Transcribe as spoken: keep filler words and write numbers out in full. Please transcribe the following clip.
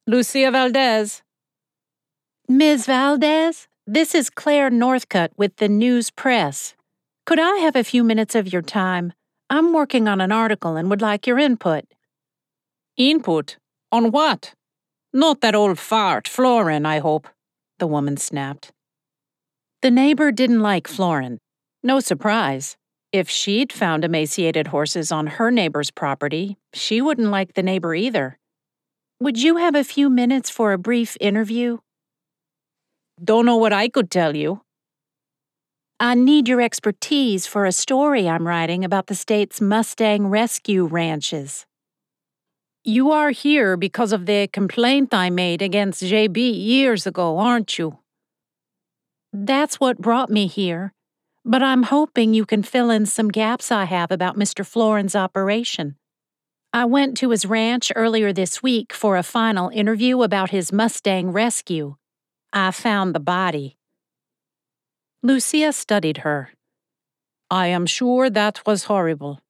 Lucia Valdez. Miz Valdez, this is Claire Northcutt with the News Press. Could I have a few minutes of your time? I'm working on an article and would like your input. Input? On what? Not that old fart, Florin, I hope, the woman snapped. The neighbor didn't like Florin. No surprise. If she'd found emaciated horses on her neighbor's property, she wouldn't like the neighbor either. Would you have a few minutes for a brief interview? Don't know what I could tell you. I need your expertise for a story I'm writing about the state's Mustang rescue ranches. You are here because of the complaint I made against J B years ago, aren't you? That's what brought me here, but I'm hoping you can fill in some gaps I have about Mister Florin's operation. I went to his ranch earlier this week for a final interview about his Mustang rescue. I found the body. Lucia studied her. I am sure that was horrible.